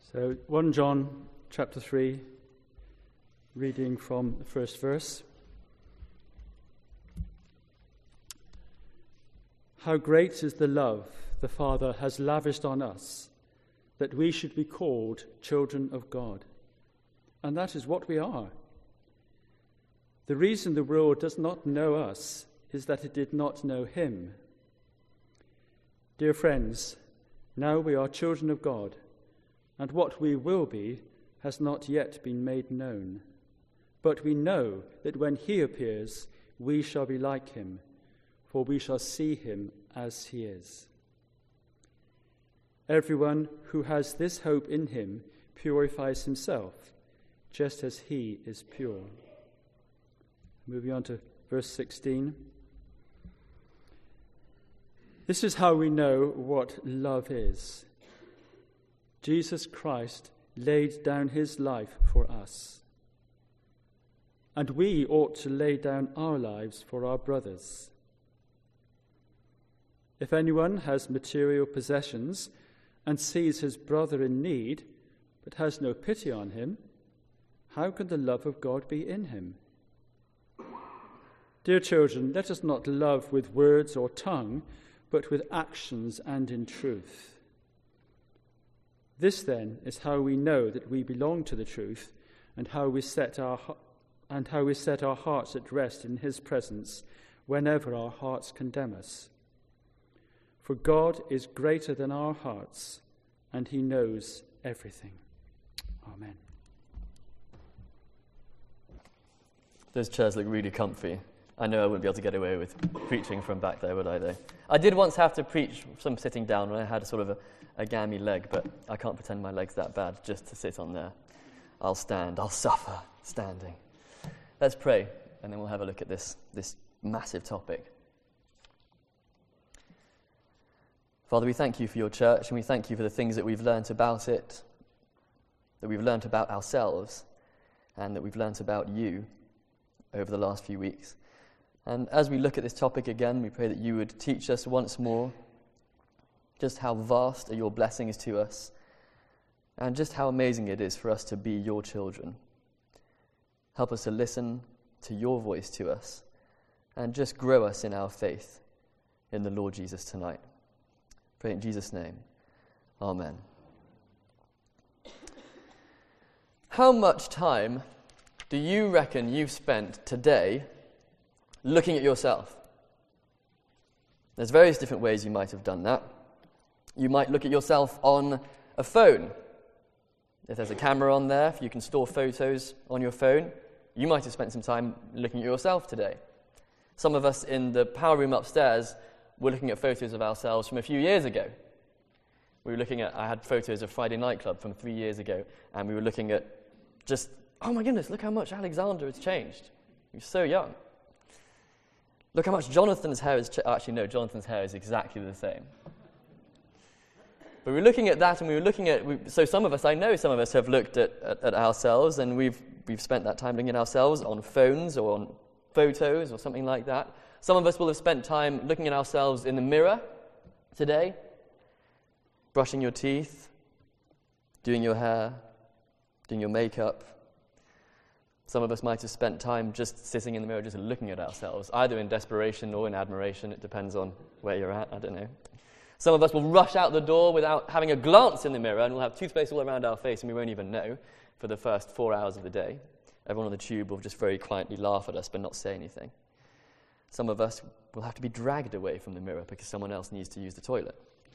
So 1 John chapter 3, reading from the first verse. How great is the love the Father has lavished on us, that we should be called children of God. And that is what we are. The reason the world does not know us is that it did not know him. Dear friends, now we are children of God, and what we will be has not yet been made known. But we know that when he appears, we shall be like him, for we shall see him as he is. Everyone who has this hope in him purifies himself, just as he is pure. Moving on to verse 16. This is how we know what love is. Jesus Christ laid down his life for us, and we ought to lay down our lives for our brothers. If anyone has material possessions and sees his brother in need, but has no pity on him, how can the love of God be in him? Dear children, let us not love with words or tongue, but with actions and in truth. This, then, is how we know that we belong to the truth, and how we set our hearts at rest in his presence whenever our hearts condemn us. For God is greater than our hearts, and he knows everything. Amen. Those chairs look really comfy. I know I wouldn't be able to get away with preaching from back there, would I, though? I did once have to preach from sitting down when I had sort of a gammy leg, but I can't pretend my leg's that bad just to sit on there. I'll stand. I'll suffer standing. Let's pray, and then we'll have a look at this massive topic. Father, we thank you for your church, and we thank you for the things that we've learnt about it, that we've learnt about ourselves, and that we've learnt about you over the last few weeks. And as we look at this topic again, we pray that you would teach us once more just how vast are your blessings to us, and just how amazing it is for us to be your children. Help us to listen to your voice to us, and just grow us in our faith in the Lord Jesus tonight. Pray in Jesus' name. Amen. How much time do you reckon you've spent today looking at yourself? There's various different ways you might have done that. You might look at yourself on a phone. If there's a camera on there, if you can store photos on your phone, you might have spent some time looking at yourself today. Some of us in the power room upstairs were looking at photos of ourselves from a few years ago. I had photos of Friday Night Club from 3 years ago, and we were looking at just, oh my goodness, look how much Alexander has changed. He's so young. Look how much Jonathan's hair has changed. Actually, no, Jonathan's hair is exactly the same. But we were looking at that, and we were looking at, so I know some of us have looked at ourselves, and we've spent that time looking at ourselves on phones or on photos or something like that. Some of us will have spent time looking at ourselves in the mirror today, brushing your teeth, doing your hair, doing your makeup. Some of us might have spent time just sitting in the mirror, just looking at ourselves, either in desperation or in admiration. It depends on where you're at, I don't know. Some of us will rush out the door without having a glance in the mirror, and we'll have toothpaste all around our face, and we won't even know for the first 4 hours of the day. Everyone on the tube will just very quietly laugh at us but not say anything. Some of us will have to be dragged away from the mirror because someone else needs to use the toilet.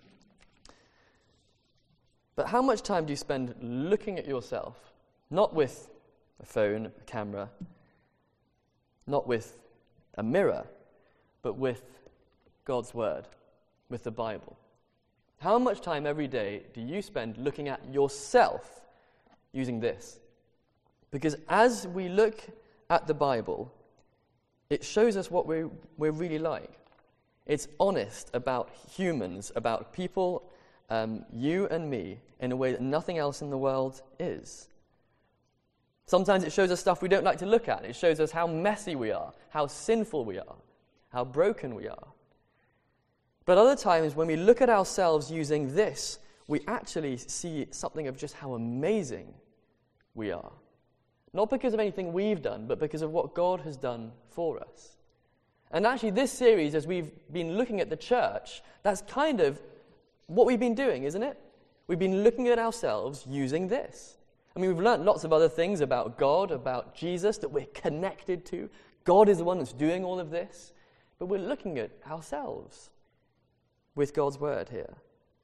But how much time do you spend looking at yourself? Not with a phone, a camera, not with a mirror, but with God's Word, with the Bible. How much time every day do you spend looking at yourself using this? Because as we look at the Bible, it shows us what we're really like. It's honest about humans, about people, you and me, in a way that nothing else in the world is. Sometimes it shows us stuff we don't like to look at. It shows us how messy we are, how sinful we are, how broken we are. But other times when we look at ourselves using this, we actually see something of just how amazing we are. Not because of anything we've done, but because of what God has done for us. And actually this series, as we've been looking at the church, that's kind of what we've been doing, isn't it? We've been looking at ourselves using this. I mean, we've learned lots of other things about God, about Jesus, that we're connected to. God is the one that's doing all of this. But we're looking at ourselves with God's word here.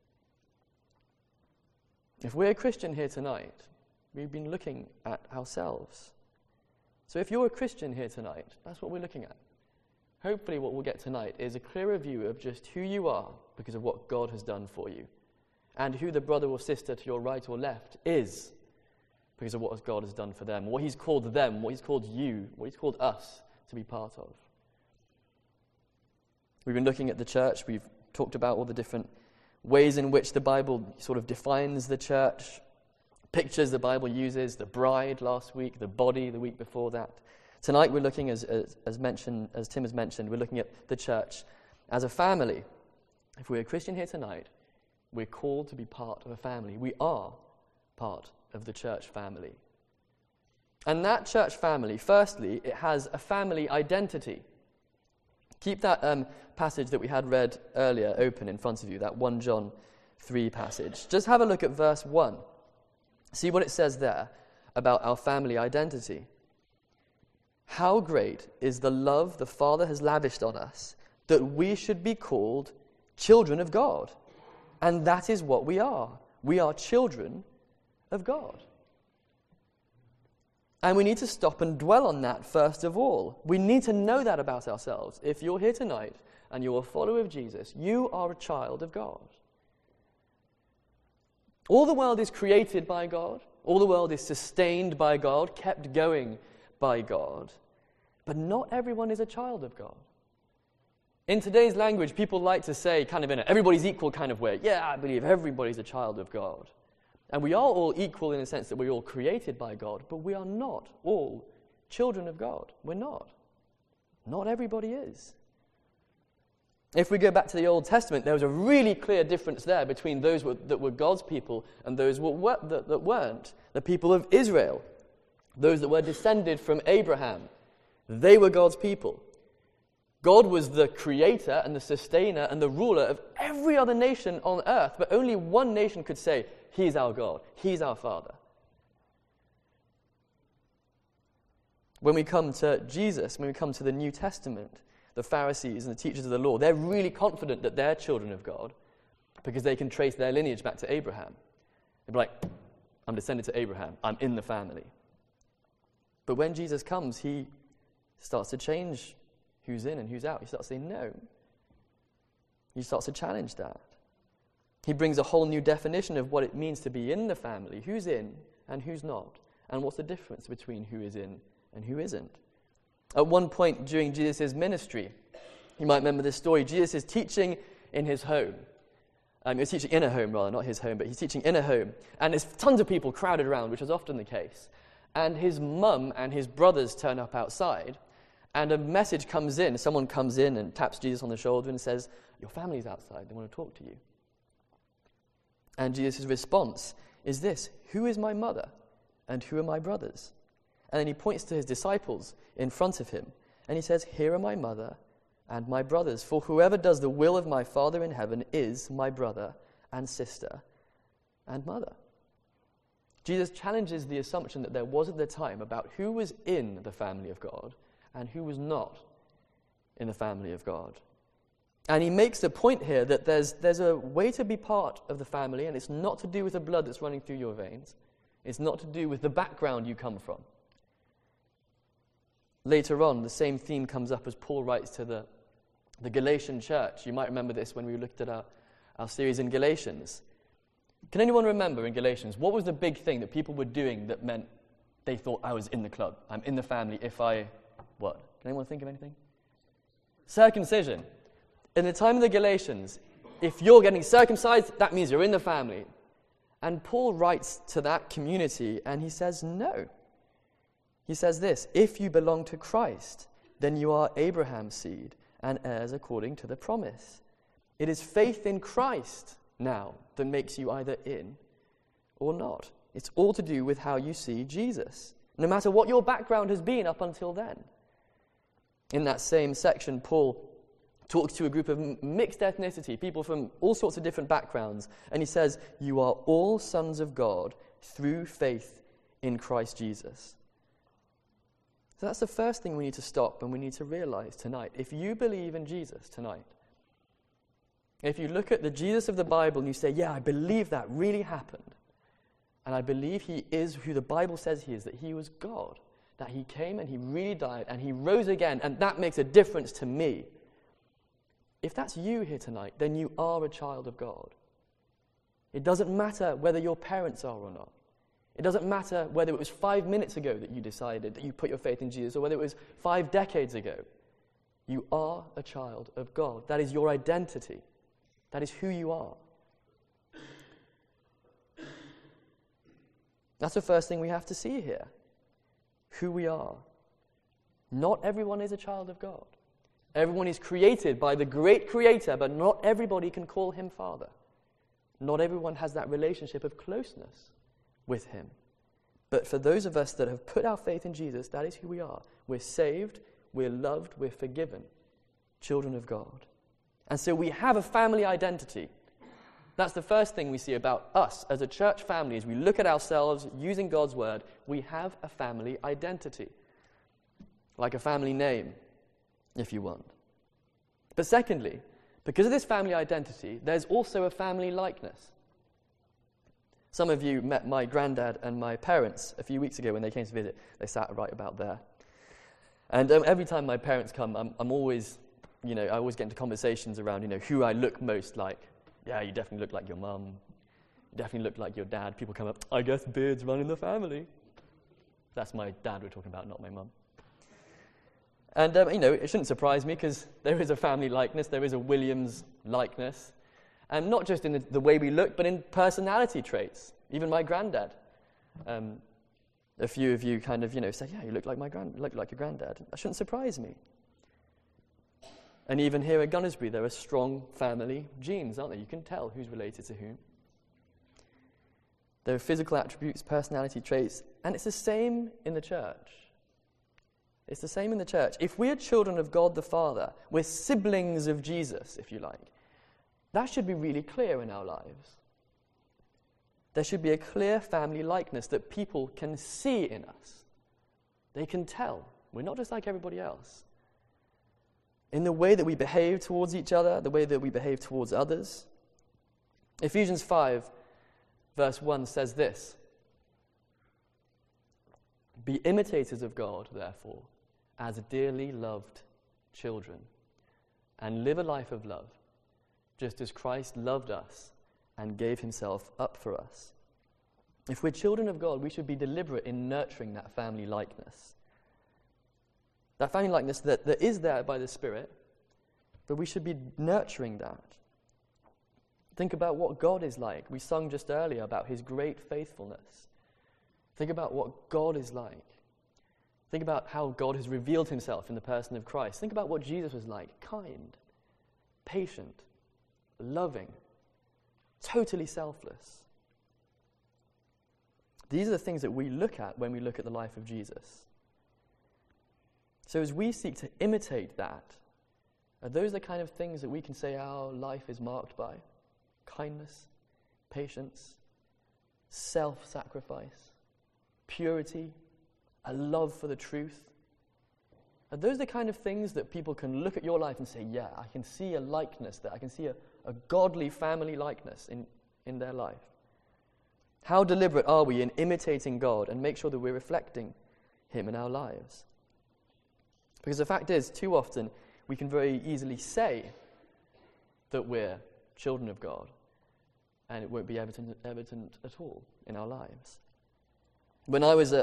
If we're a Christian here tonight, we've been looking at ourselves. So if you're a Christian here tonight, that's what we're looking at. Hopefully what we'll get tonight is a clearer view of just who you are because of what God has done for you, and who the brother or sister to your right or left is because of what God has done for them, what he's called them, what he's called you, what he's called us to be part of. We've been looking at the church. We've talked about all the different ways in which the Bible sort of defines the church, pictures the Bible uses, the bride last week, the body the week before that. Tonight we're looking, as Tim has mentioned, we're looking at the church as a family. If we're a Christian here tonight, we're called to be part of a family. We are part of the church family. And that church family, firstly, it has a family identity. Keep that passage that we had read earlier open in front of you, that 1 John 3 passage. Just have a look at verse 1. See what it says there about our family identity. How great is the love the Father has lavished on us, that we should be called children of God. And that is what we are. We are children of God. And we need to stop and dwell on that first of all. We need to know that about ourselves. If you're here tonight and you're a follower of Jesus, you are a child of God. All the world is created by God. All the world is sustained by God, kept going by God. But not everyone is a child of God. In today's language, people like to say, kind of in an everybody's equal kind of way, yeah, I believe everybody's a child of God. And we are all equal in the sense that we're all created by God, but we are not all children of God. We're not. Not everybody is. If we go back to the Old Testament, there was a really clear difference there between those that were God's people and those that weren't, the people of Israel, those that were descended from Abraham. They were God's people. God was the creator and the sustainer and the ruler of every other nation on earth, but only one nation could say, He's our God, He's our Father. When we come to Jesus, when we come to the New Testament, the Pharisees and the teachers of the law, they're really confident that they're children of God because they can trace their lineage back to Abraham. They'll be like, I'm descended to Abraham, I'm in the family. But when Jesus comes, He starts to change who's in and who's out. He starts saying no. He starts to challenge that. He brings a whole new definition of what it means to be in the family, who's in and who's not, and what's the difference between who is in and who isn't. At one point during Jesus' ministry, you might remember this story, Jesus is teaching in his home. He's teaching in a home, rather, not his home, but he's teaching in a home. And there's tons of people crowded around, which is often the case. And his mum and his brothers turn up outside, and a message comes in. Someone comes in and taps Jesus on the shoulder and says, your family's outside, they want to talk to you. And Jesus' response is this, who is my mother and who are my brothers? And then he points to his disciples in front of him, and he says, here are my mother and my brothers, for whoever does the will of my Father in heaven is my brother and sister and mother. Jesus challenges the assumption that there was at the time about who was in the family of God and who was not in the family of God. And he makes the point here that there's a way to be part of the family, and it's not to do with the blood that's running through your veins. It's not to do with the background you come from. Later on, the same theme comes up as Paul writes to the Galatian church. You might remember this when we looked at our series in Galatians. Can anyone remember in Galatians, what was the big thing that people were doing that meant they thought, I was in the club, I'm in the family if I, what? Can anyone think of anything? Circumcision. In the time of the Galatians, if you're getting circumcised, that means you're in the family. And Paul writes to that community and he says, no. He says this, if you belong to Christ, then you are Abraham's seed and heirs according to the promise. It is faith in Christ now that makes you either in or not. It's all to do with how you see Jesus, no matter what your background has been up until then. In that same section, Paul talks to a group of mixed ethnicity, people from all sorts of different backgrounds, and he says, "You are all sons of God through faith in Christ Jesus." So that's the first thing we need to stop and we need to realize tonight. If you believe in Jesus tonight, if you look at the Jesus of the Bible and you say, yeah, I believe that really happened, and I believe he is who the Bible says he is, that he was God, that he came and he really died and he rose again, and that makes a difference to me. If that's you here tonight, then you are a child of God. It doesn't matter whether your parents are or not. It doesn't matter whether it was 5 minutes ago that you decided that you put your faith in Jesus or whether it was 5 decades ago. You are a child of God. That is your identity. That is who you are. That's the first thing we have to see here. Who we are. Not everyone is a child of God. Everyone is created by the great Creator, but not everybody can call him Father. Not everyone has that relationship of closeness with him. But for those of us that have put our faith in Jesus, that is who we are. We're saved, we're loved, we're forgiven. Children of God. And so we have a family identity. That's the first thing we see about us as a church family. As we look at ourselves using God's word, we have a family identity. Like a family name, if you want. But secondly, because of this family identity, there's also a family likeness. Some of you met my granddad and my parents a few weeks ago when they came to visit. They sat right about there. And every time my parents come, I'm always, I always get into conversations around, who I look most like. Yeah, you definitely look like your mum. You definitely look like your dad. People come up, I guess beards run in the family. That's my dad we're talking about, not my mum. And, it shouldn't surprise me because there is a family likeness. There is a Williams likeness. And not just in the way we look, but in personality traits. Even my granddad. A few of you kind of, say, yeah, you look like your granddad. That shouldn't surprise me. And even here at Gunnersbury, there are strong family genes, aren't there? You can tell who's related to whom. There are physical attributes, personality traits, and it's the same in the church. It's the same in the church. If we are children of God the Father, we're siblings of Jesus, if you like. That should be really clear in our lives. There should be a clear family likeness that people can see in us. They can tell. We're not just like everybody else. In the way that we behave towards each other, the way that we behave towards others. Ephesians 5, verse 1 says this. Be imitators of God, therefore, as dearly loved children, and live a life of love, just as Christ loved us and gave himself up for us. If we're children of God, we should be deliberate in nurturing that family likeness. That family likeness that is there by the Spirit, but we should be nurturing that. Think about what God is like. We sung just earlier about his great faithfulness. Think about what God is like. Think about how God has revealed himself in the person of Christ. Think about what Jesus was like. Kind, patient, loving, totally selfless. These are the things that we look at when we look at the life of Jesus. So as we seek to imitate that, are those the kind of things that we can say our life is marked by? Kindness, patience, self-sacrifice, purity, a love for the truth. Are those the kind of things that people can look at your life and say, yeah, I can see a likeness there. I can see a godly family likeness in their life. How deliberate are we in imitating God and make sure that we're reflecting him in our lives? Because the fact is, too often, we can very easily say that we're children of God, and it won't be evident at all in our lives. When I was a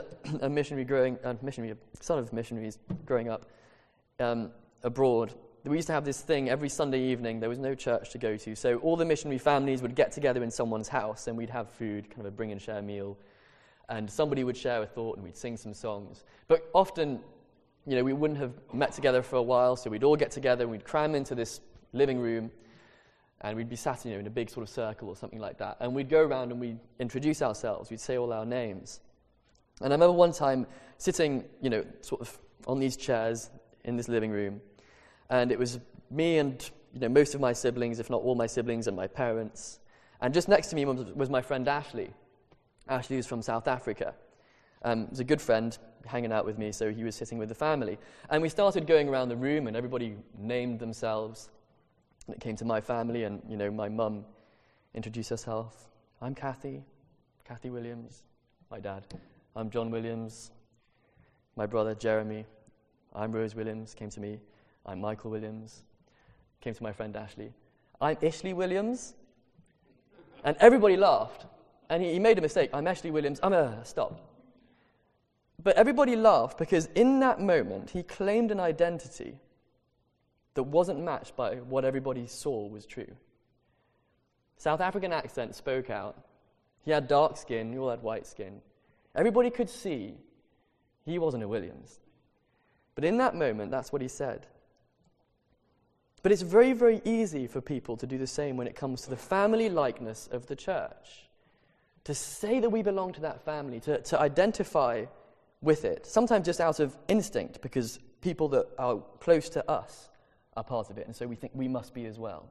son of missionaries growing up abroad, we used to have this thing every Sunday evening. There was no church to go to, so all the missionary families would get together in someone's house, and we'd have food, kind of a bring and share meal, and somebody would share a thought, and we'd sing some songs. But often, we wouldn't have met together for a while, so we'd all get together, and we'd cram into this living room, And we'd be sat, in a big sort of circle or something like that. And we'd go around and we'd introduce ourselves. We'd say all our names. And I remember one time sitting, sort of on these chairs in this living room. And it was me and, most of my siblings, if not all my siblings, and my parents. And just next to me was my friend Ashley. Ashley was from South Africa. Was a good friend, hanging out with me, so he was sitting with the family. And we started going around the room, and everybody named themselves. And it came to my family, and, my mum introduced herself. I'm Kathy Williams, my dad. I'm John Williams, my brother Jeremy. I'm Rose Williams, came to me. I'm Michael Williams, came to my friend Ashley. I'm Ishley Williams. And everybody laughed. And he made a mistake. I'm Ashley Williams. Stop. But everybody laughed because in that moment, he claimed an identity that wasn't matched by what everybody saw was true. South African accent spoke out. He had dark skin, we all had white skin. Everybody could see he wasn't a Williams. But in that moment, that's what he said. But it's very, very easy for people to do the same when it comes to the family likeness of the church. To say that we belong to that family, to identify with it, sometimes just out of instinct, because people that are close to us are part of it, and so we think we must be as well.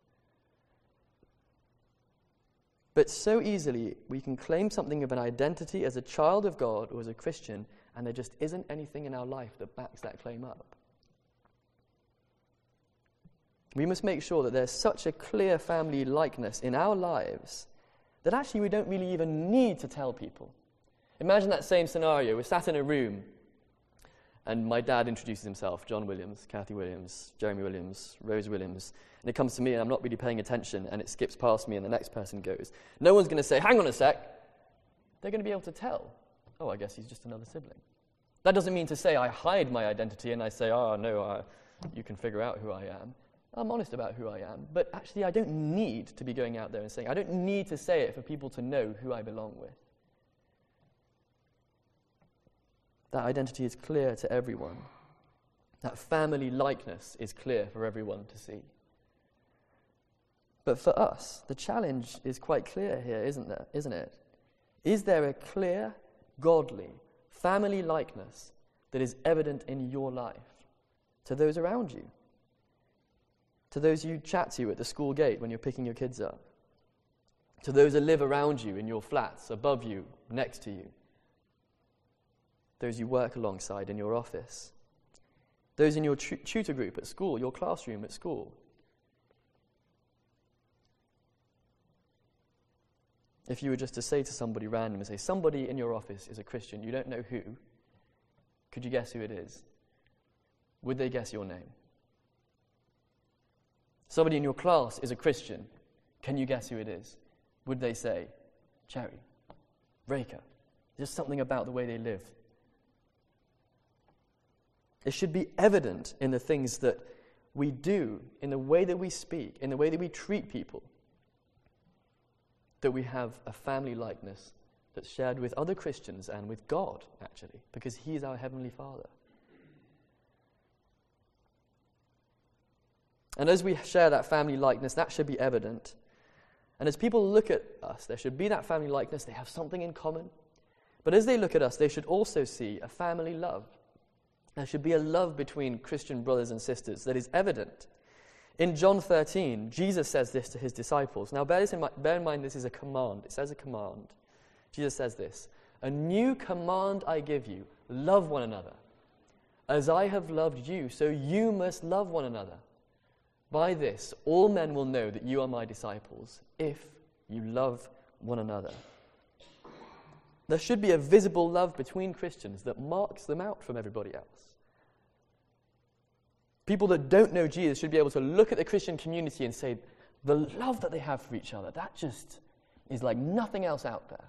But so easily, we can claim something of an identity as a child of God or as a Christian, and there just isn't anything in our life that backs that claim up. We must make sure that there's such a clear family likeness in our lives that actually we don't really even need to tell people. Imagine that same scenario. We're sat in a room, and my dad introduces himself, John Williams, Kathy Williams, Jeremy Williams, Rose Williams, and it comes to me, and I'm not really paying attention, and it skips past me, and the next person goes. No one's going to say, hang on a sec. They're going to be able to tell. Oh, I guess he's just another sibling. That doesn't mean to say I hide my identity and I say, you can figure out who I am. I'm honest about who I am, but actually I don't need to be going out there and saying, I don't need to say it for people to know who I belong with. That identity is clear to everyone. That family likeness is clear for everyone to see. But for us, the challenge is quite clear here, isn't it? Is there a clear, godly, family likeness that is evident in your life to those around you? To those you chat to at the school gate when you're picking your kids up? To those that live around you in your flats, above you, next to you? Those you work alongside in your office? Those in your tutor group at school, your classroom at school? If you were just to say to somebody random, and say, somebody in your office is a Christian, you don't know who, could you guess who it is? Would they guess your name? Somebody in your class is a Christian, can you guess who it is? Would they say, Cherry, Reka? Just something about the way they live. It should be evident in the things that we do, in the way that we speak, in the way that we treat people, that we have a family likeness that's shared with other Christians and with God, actually, because He is our Heavenly Father. And as we share that family likeness, that should be evident. And as people look at us, there should be that family likeness. They have something in common. But as they look at us, they should also see a family love. There should be a love between Christian brothers and sisters that is evident. In John 13, Jesus says this to his disciples. Now, bear in mind this is a command. It says a command. Jesus says this, "A new command I give you, love one another. As I have loved you, so you must love one another. By this, all men will know that you are my disciples, if you love one another." There should be a visible love between Christians that marks them out from everybody else. People that don't know Jesus should be able to look at the Christian community and say, the love that they have for each other, that just is like nothing else out there.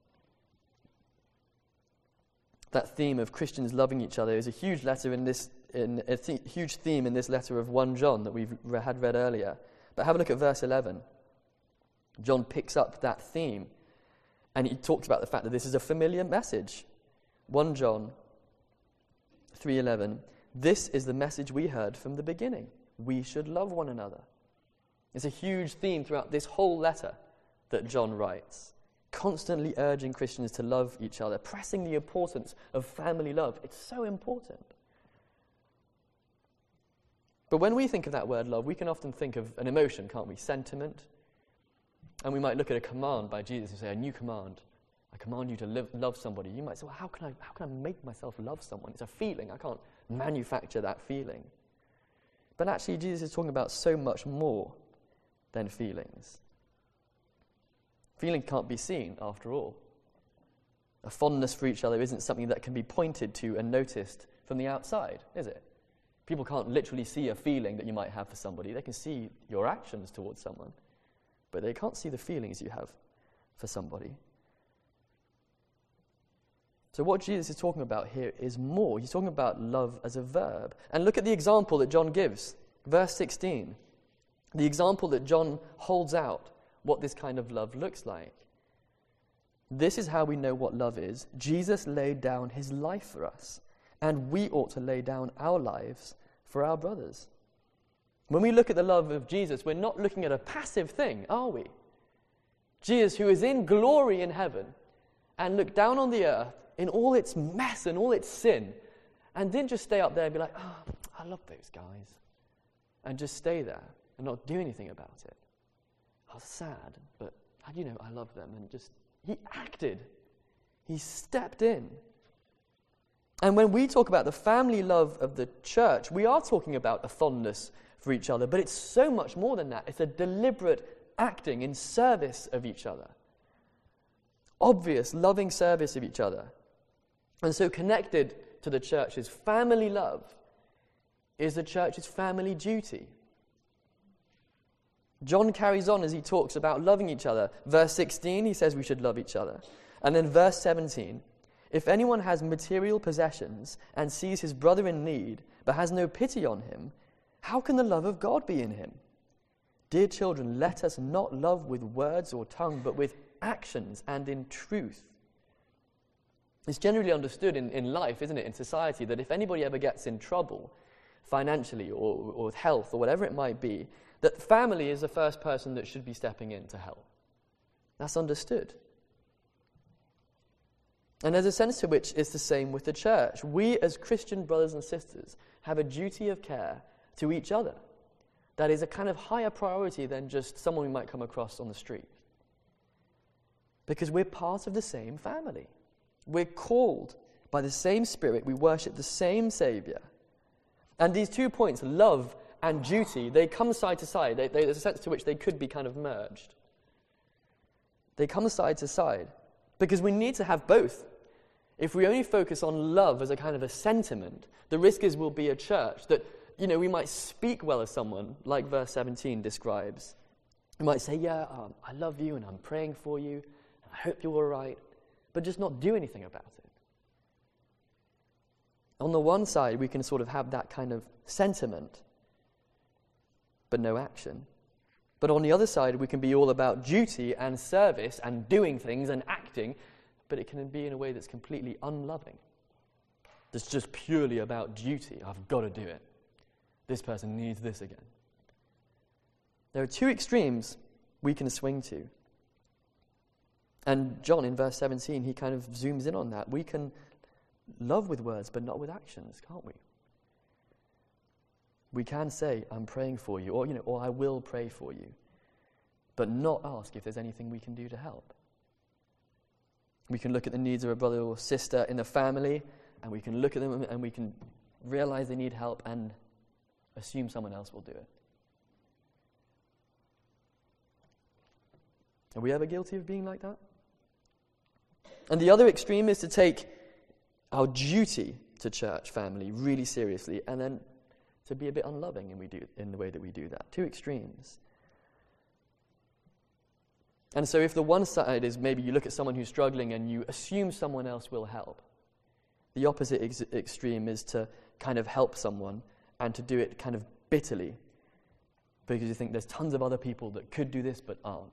That theme of Christians loving each other is a huge huge theme in this letter of 1 John that we've had read earlier. But have a look at verse 11. John picks up that theme, and he talks about the fact that this is a familiar message. 1 John 3:11. This is the message we heard from the beginning. We should love one another. It's a huge theme throughout this whole letter that John writes, constantly urging Christians to love each other, pressing the importance of family love. It's so important. But when we think of that word love, we can often think of an emotion, can't we? Sentiment. And we might look at a command by Jesus and say, a new command. I command you to love somebody. You might say, well, how can I make myself love someone? It's a feeling. I can't manufacture that feeling. But actually, Jesus is talking about so much more than feelings. Feeling can't be seen, after all. A fondness for each other isn't something that can be pointed to and noticed from the outside, is it? People can't literally see a feeling that you might have for somebody. They can see your actions towards someone, but they can't see the feelings you have for somebody. So what Jesus is talking about here is more. He's talking about love as a verb. And look at the example that John gives. Verse 16. The example that John holds out what this kind of love looks like. This is how we know what love is. Jesus laid down his life for us, and we ought to lay down our lives for our brothers. When we look at the love of Jesus, we're not looking at a passive thing, are we? Jesus, who is in glory in heaven, and looked down on the earth in all its mess and all its sin, and didn't just stay up there and be like, oh, I love those guys, and just stay there and not do anything about it. I was sad, but I love them. And just, he acted. He stepped in. And when we talk about the family love of the church, we are talking about a fondness for each other, but it's so much more than that. It's a deliberate acting in service of each other. Obvious, loving service of each other. And so connected to the church's family love is the church's family duty. John carries on as he talks about loving each other. Verse 16, he says we should love each other. And then verse 17, if anyone has material possessions and sees his brother in need, but has no pity on him, how can the love of God be in him? Dear children, let us not love with words or tongue, but with actions and in truth. It's generally understood in life, isn't it, in society, that if anybody ever gets in trouble, financially or with health or whatever it might be, that family is the first person that should be stepping in to help. That's understood. And there's a sense to which it's the same with the church. We as Christian brothers and sisters have a duty of care to each other that is a kind of higher priority than just someone we might come across on the street. Because we're part of the same family. We're called by the same Spirit. We worship the same Saviour. And these 2 points, love and duty, they come side to side. There's a sense to which they could be kind of merged. They come side to side because we need to have both. If we only focus on love as a kind of a sentiment, the risk is we'll be a church that, we might speak well of someone, like verse 17 describes. We might say, I love you and I'm praying for you, and I hope you're all right, but just not do anything about it. On the one side, we can sort of have that kind of sentiment, but no action. But on the other side, we can be all about duty and service and doing things and acting, but it can be in a way that's completely unloving. That's just purely about duty. I've got to do it. This person needs this again. There are two extremes we can swing to. And John, in verse 17, he kind of zooms in on that. We can love with words, but not with actions, can't we? We can say, I'm praying for you, or I will pray for you, but not ask if there's anything we can do to help. We can look at the needs of a brother or sister in the family, and we can look at them and we can realize they need help and assume someone else will do it. Are we ever guilty of being like that? And the other extreme is to take our duty to church family really seriously, and then to be a bit unloving in the way that we do that. Two extremes. And so if the one side is maybe you look at someone who's struggling and you assume someone else will help, the opposite extreme is to kind of help someone and to do it kind of bitterly because you think there's tons of other people that could do this but aren't.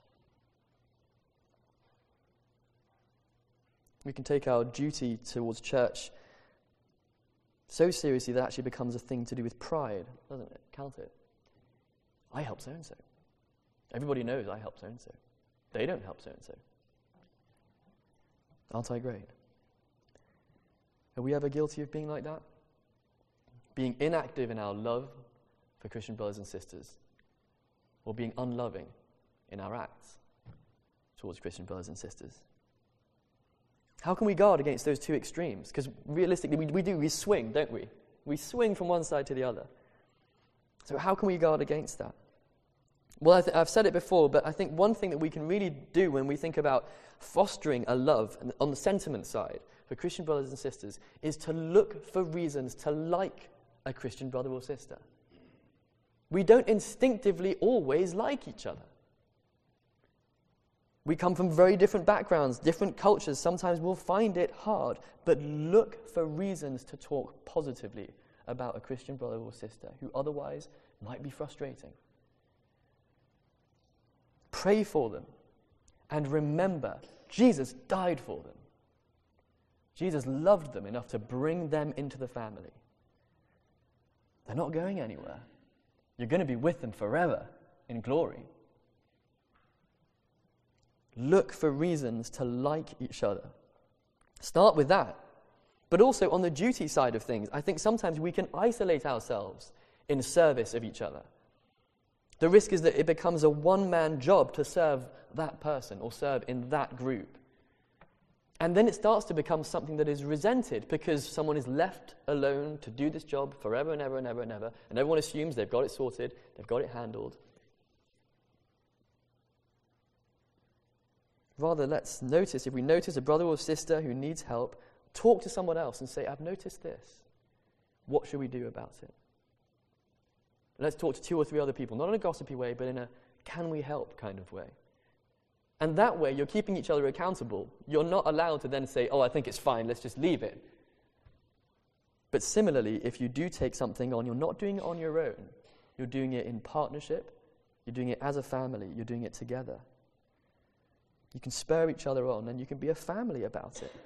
We can take our duty towards church so seriously that it actually becomes a thing to do with pride, doesn't it? Can't it? I help so-and-so. Everybody knows I help so-and-so. They don't help so-and-so. Aren't I great? Are we ever guilty of being like that? Being inactive in our love for Christian brothers and sisters, or being unloving in our acts towards Christian brothers and sisters? How can we guard against those two extremes? Because realistically, we swing, don't we? We swing from one side to the other. So how can we guard against that? Well, I've said it before, but I think one thing that we can really do when we think about fostering a love on the sentiment side for Christian brothers and sisters is to look for reasons to like a Christian brother or sister. We don't instinctively always like each other. We come from very different backgrounds, different cultures. Sometimes we'll find it hard, but look for reasons to talk positively about a Christian brother or sister who otherwise might be frustrating. Pray for them and remember Jesus died for them. Jesus loved them enough to bring them into the family. They're not going anywhere. You're going to be with them forever in glory. Look for reasons to like each other. Start with that. But also on the duty side of things, I think sometimes we can isolate ourselves in service of each other. The risk is that it becomes a one-man job to serve that person or serve in that group. And then it starts to become something that is resented because someone is left alone to do this job forever and ever and ever and ever, and everyone assumes they've got it sorted, they've got it handled. Rather, let's notice, if we notice a brother or sister who needs help, talk to someone else and say, I've noticed this. What should we do about it? Let's talk to 2 or 3 other people, not in a gossipy way, but in a can we help kind of way. And that way, you're keeping each other accountable. You're not allowed to then say, I think it's fine, let's just leave it. But similarly, if you do take something on, you're not doing it on your own. You're doing it in partnership. You're doing it as a family. You're doing it together. You can spur each other on, and you can be a family about it.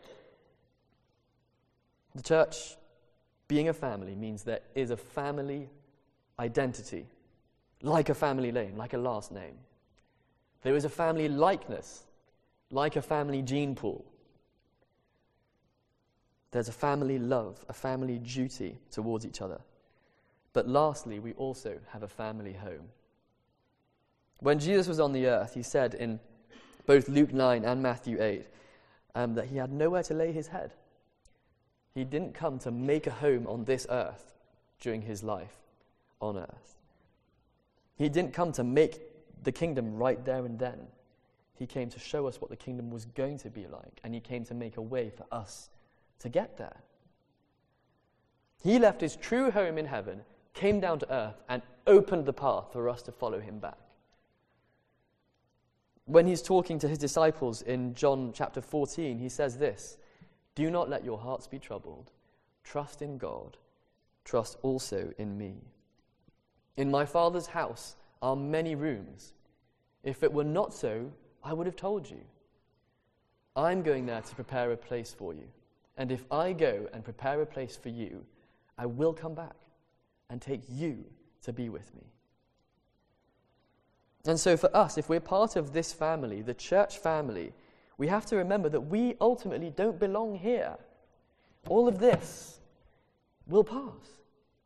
The church, being a family, means there is a family identity, like a family name, like a last name. There is a family likeness, like a family gene pool. There's a family love, a family duty towards each other. But lastly, we also have a family home. When Jesus was on the earth, he said in both Luke 9 and Matthew 8 that he had nowhere to lay his head. He didn't come to make a home on this earth during his life on earth. He didn't come to make the kingdom right there and then. He came to show us what the kingdom was going to be like, and he came to make a way for us to get there. He left his true home in heaven, came down to earth, and opened the path for us to follow him back. When he's talking to his disciples in John chapter 14, he says this, "Do not let your hearts be troubled. Trust in God. Trust also in me. In my Father's house are many rooms. If it were not so, I would have told you. I'm going there to prepare a place for you. And if I go and prepare a place for you, I will come back and take you to be with me." And so for us, if we're part of this family, the church family, we have to remember that we ultimately don't belong here. All of this will pass.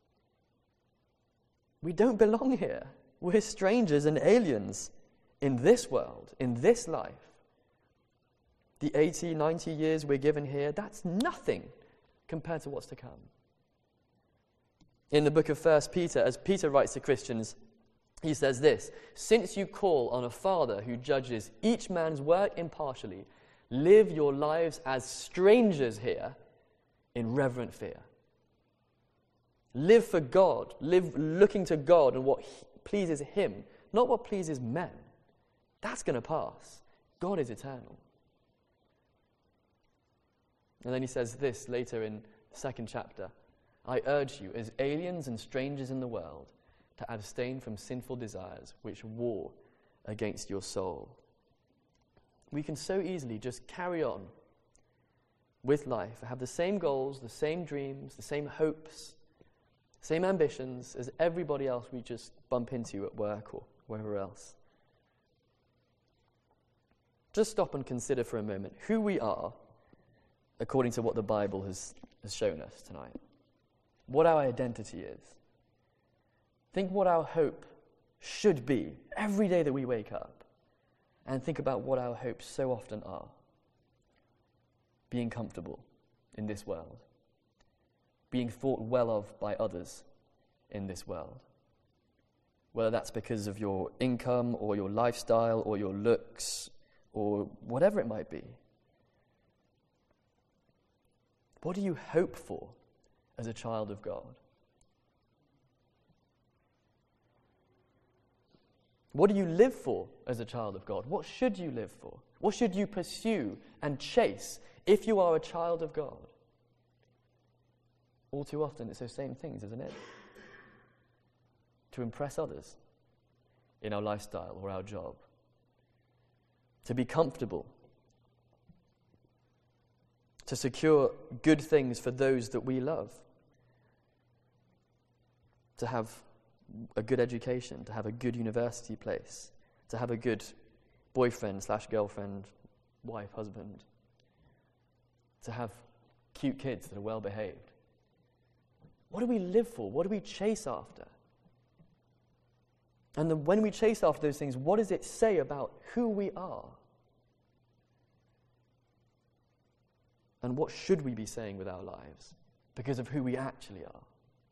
We don't belong here. We're strangers and aliens in this world, in this life. The 80, 90 years we're given here, that's nothing compared to what's to come. In the book of 1 Peter, as Peter writes to Christians, he says this, "Since you call on a Father who judges each man's work impartially, live your lives as strangers here in reverent fear." Live for God. Live looking to God and what pleases him, not what pleases men. That's going to pass. God is eternal. And then he says this later in the 2nd chapter, "I urge you, as aliens and strangers in the world, to abstain from sinful desires which war against your soul." We can so easily just carry on with life, have the same goals, the same dreams, the same hopes, same ambitions as everybody else we just bump into at work or wherever else. just stop and consider for a moment who we are according to what the Bible has shown us tonight. What our identity is. Think what our hope should be every day that we wake up. And think about what our hopes so often are. Being comfortable in this world. Being thought well of by others in this world. Whether that's because of your income or your lifestyle or your looks or whatever it might be. What do you hope for as a child of God? What do you live for as a child of God? What should you live for? What should you pursue and chase if you are a child of God? All too often it's those same things, isn't it? To impress others in our lifestyle or our job. To be comfortable. To secure good things for those that we love. To have a good education, to have a good university place, to have a good boyfriend/girlfriend, wife, husband, to have cute kids that are well behaved. What do we live for? What do we chase after? And then when we chase after those things, what does it say about who we are? And what should we be saying with our lives because of who we actually are?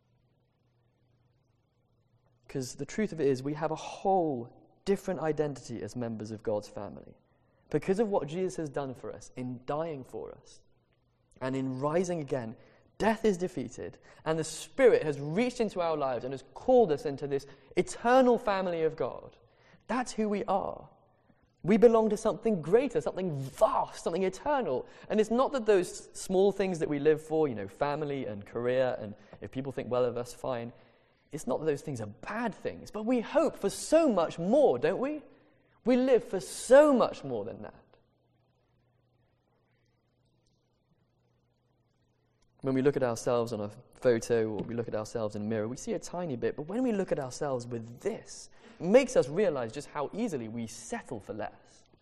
Because the truth of it is, we have a whole different identity as members of God's family. Because of what Jesus has done for us in dying for us and in rising again, death is defeated and the Spirit has reached into our lives and has called us into this eternal family of God. That's who we are. We belong to something greater, something vast, something eternal. And it's not that those small things that we live for, family and career, and if people think well of us, fine. It's not that those things are bad things, but we hope for so much more, don't we? We live for so much more than that. When we look at ourselves on a photo or we look at ourselves in a mirror, we see a tiny bit, but when we look at ourselves with this, it makes us realize just how easily we settle for less.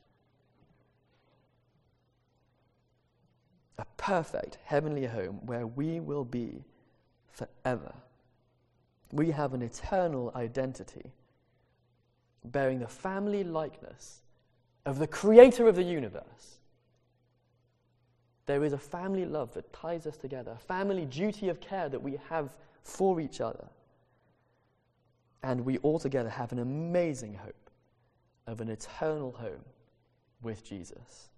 A perfect heavenly home where we will be forever. We have an eternal identity, bearing the family likeness of the Creator of the universe. There is a family love that ties us together, a family duty of care that we have for each other. And we altogether have an amazing hope of an eternal home with Jesus.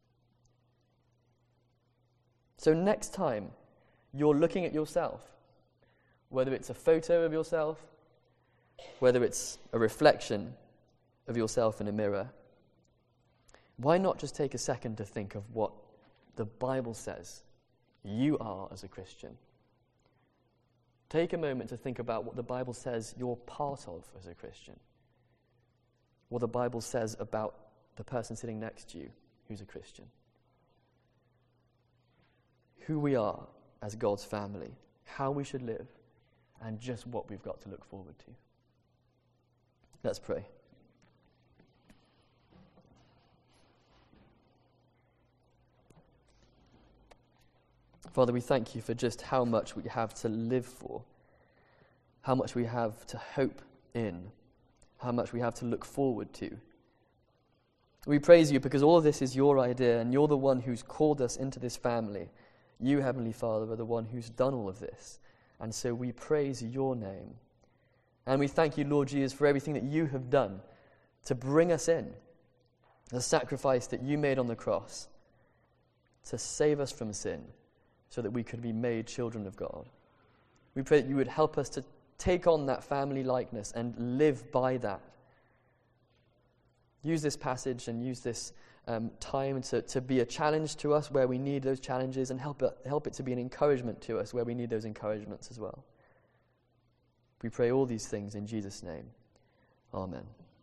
So next time you're looking at yourself, whether it's a photo of yourself, whether it's a reflection of yourself in a mirror, why not just take a second to think of what the Bible says you are as a Christian? Take a moment to think about what the Bible says you're part of as a Christian. What the Bible says about the person sitting next to you who's a Christian. Who we are as God's family, how we should live, and just what we've got to look forward to. Let's pray. Father, we thank you for just how much we have to live for, how much we have to hope in, how much we have to look forward to. We praise you because all of this is your idea, and you're the one who's called us into this family. You, Heavenly Father, are the one who's done all of this. And so we praise your name. And we thank you, Lord Jesus, for everything that you have done to bring us in, the sacrifice that you made on the cross to save us from sin so that we could be made children of God. We pray that you would help us to take on that family likeness and live by that. Use this passage and use this time to be a challenge to us where we need those challenges, and help it to be an encouragement to us where we need those encouragements as well. We pray all these things in Jesus' name. Amen.